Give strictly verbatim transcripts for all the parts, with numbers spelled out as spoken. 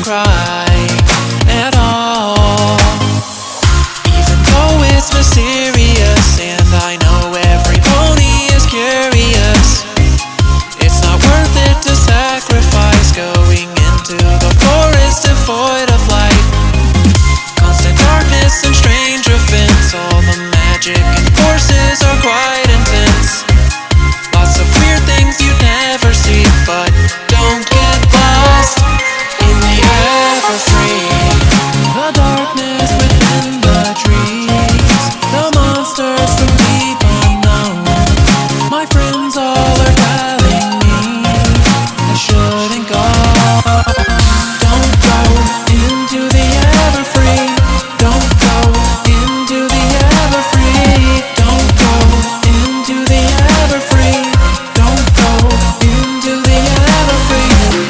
cry at all. Even though it's mysterious and I know every pony is curious, it's not worth it to sacrifice going into the forest devoid of light. Constant darkness and strange events, all the magic and forces are quite intense. Lots of weird things you'd never see, but don't get lost in the Everfree. The darkness within the trees, the monsters from deep unknown. My friends all are telling me I shouldn't go. Don't go into the Everfree. Don't go into the Everfree. Don't go into the Everfree. Don't go into the Everfree.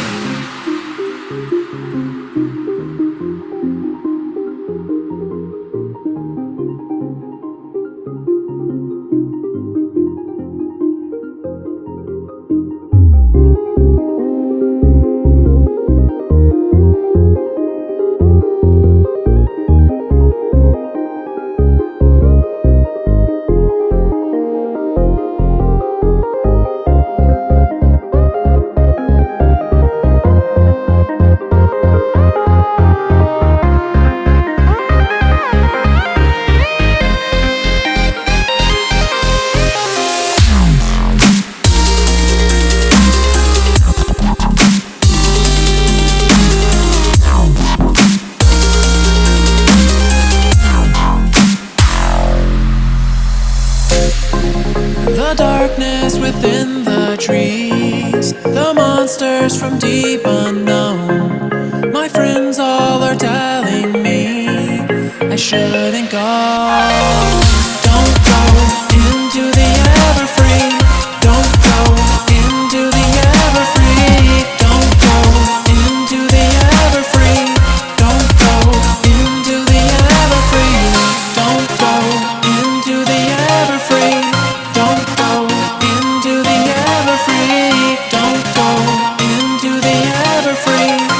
The darkness within the trees, the monsters from deep unknown. My friends all are telling me I shouldn't go. Don't go into the Everfree. Don't go into the Everfree. Don't go into the Everfree. Don't go into the Everfree. Don't go into the Everfree. Don't go into the Everfree. Don't go into the Everfree.